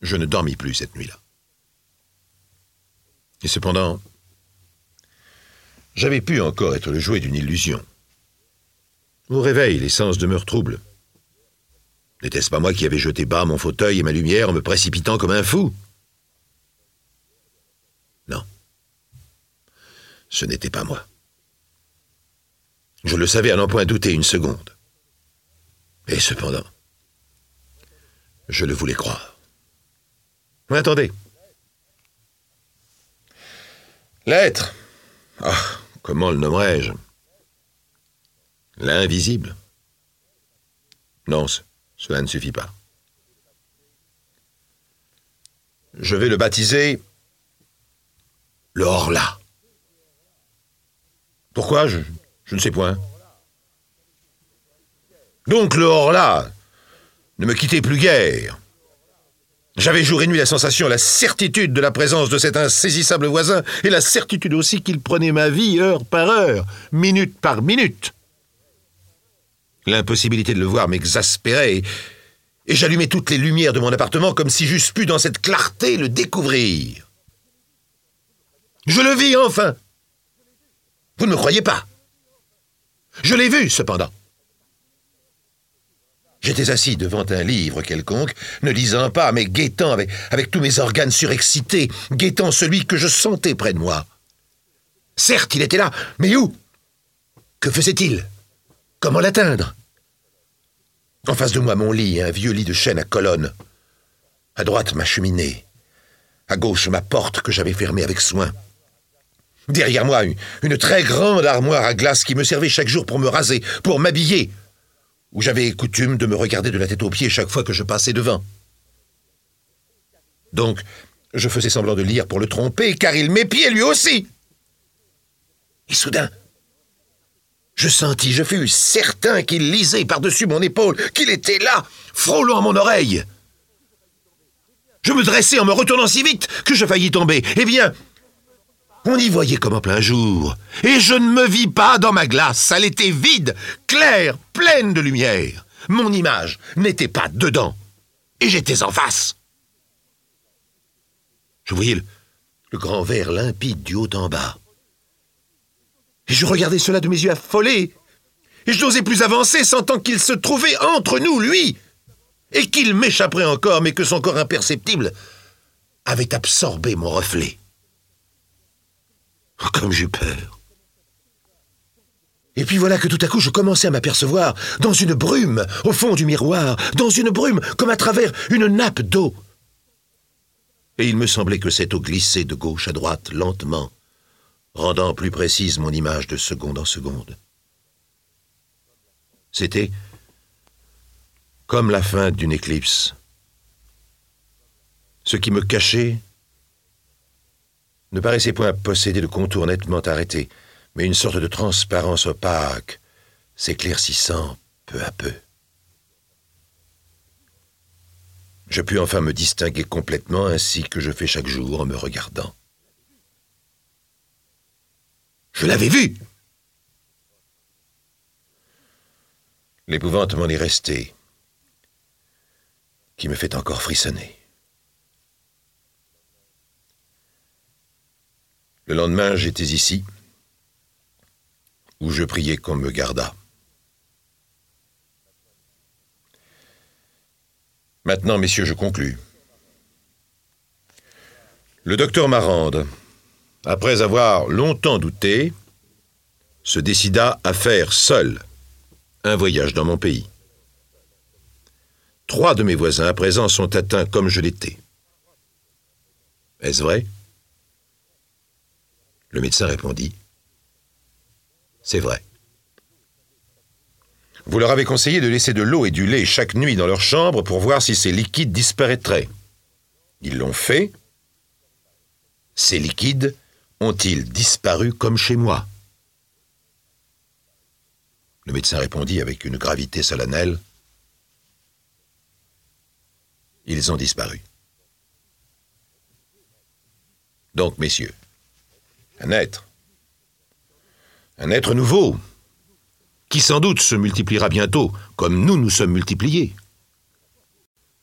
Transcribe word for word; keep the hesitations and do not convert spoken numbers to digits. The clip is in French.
Je ne dormis plus cette nuit-là. Et cependant, j'avais pu encore être le jouet d'une illusion. Au réveil, les sens demeurent troubles. N'était-ce pas moi qui avais jeté bas mon fauteuil et ma lumière en me précipitant comme un fou? Non. Ce n'était pas moi. Je le savais à n'en point douter une seconde. Et cependant, je le voulais croire. Mais attendez. L'être. Ah, comment le nommerais-je? L'invisible. Non, cela ne suffit pas. Je vais le baptiser le Horla. Pourquoi? Je, je ne sais point. Donc le Horla ne me quittait plus guère. J'avais jour et nuit la sensation, la certitude de la présence de cet insaisissable voisin, et la certitude aussi qu'il prenait ma vie heure par heure, minute par minute. L'impossibilité de le voir m'exaspérait, et, et j'allumais toutes les lumières de mon appartement comme si j'eusse pu dans cette clarté le découvrir. Je le vis enfin. Vous ne me croyez pas? Je l'ai vu, cependant. J'étais assis devant un livre quelconque, ne lisant pas, mais guettant avec, avec tous mes organes surexcités, guettant celui que je sentais près de moi. Certes, il était là, mais où? Que faisait-il? Comment l'atteindre? En face de moi, mon lit, un vieux lit de chêne à colonnes. À droite, ma cheminée. À gauche, ma porte que j'avais fermée avec soin. Derrière moi, une, une très grande armoire à glace qui me servait chaque jour pour me raser, pour m'habiller, où j'avais coutume de me regarder de la tête aux pieds chaque fois que je passais devant. Donc, je faisais semblant de lire pour le tromper, car il m'épiait lui aussi. Et soudain, je sentis, je fus certain qu'il lisait par-dessus mon épaule, qu'il était là, frôlant mon oreille. Je me dressai en me retournant si vite que je faillis tomber. Eh bien, on y voyait comme en plein jour, et je ne me vis pas dans ma glace. Elle était vide, claire, pleine de lumière. Mon image n'était pas dedans, et j'étais en face. Je voyais le, le grand verre limpide du haut en bas. Et je regardais cela de mes yeux affolés, et je n'osais plus avancer, sentant qu'il se trouvait entre nous, lui, et qu'il m'échapperait encore, mais que son corps imperceptible avait absorbé mon reflet. Oh, comme j'eus peur. Et puis voilà que tout à coup je commençais à m'apercevoir dans une brume, au fond du miroir, dans une brume comme à travers une nappe d'eau. Et il me semblait que cette eau glissait de gauche à droite, lentement, rendant plus précise mon image de seconde en seconde. C'était comme la fin d'une éclipse. Ce qui me cachait ne paraissait point posséder de contours nettement arrêtés, mais une sorte de transparence opaque, s'éclaircissant peu à peu. Je pus enfin me distinguer complètement, ainsi que je fais chaque jour en me regardant. Je l'avais vu! L'épouvante m'en est resté, qui me fait encore frissonner. Le lendemain, j'étais ici, où je priais qu'on me gardât. Maintenant, messieurs, je conclus. Le docteur Marande, après avoir longtemps douté, se décida à faire seul un voyage dans mon pays. Trois de mes voisins à présent sont atteints comme je l'étais. Est-ce vrai? Le médecin répondit, « C'est vrai. Vous leur avez conseillé de laisser de l'eau et du lait chaque nuit dans leur chambre pour voir si ces liquides disparaîtraient. Ils l'ont fait. Ces liquides ont-ils disparu comme chez moi? » Le médecin répondit avec une gravité solennelle, « Ils ont disparu. » Donc, messieurs, un être, un être nouveau, qui sans doute se multipliera bientôt, comme nous nous sommes multipliés.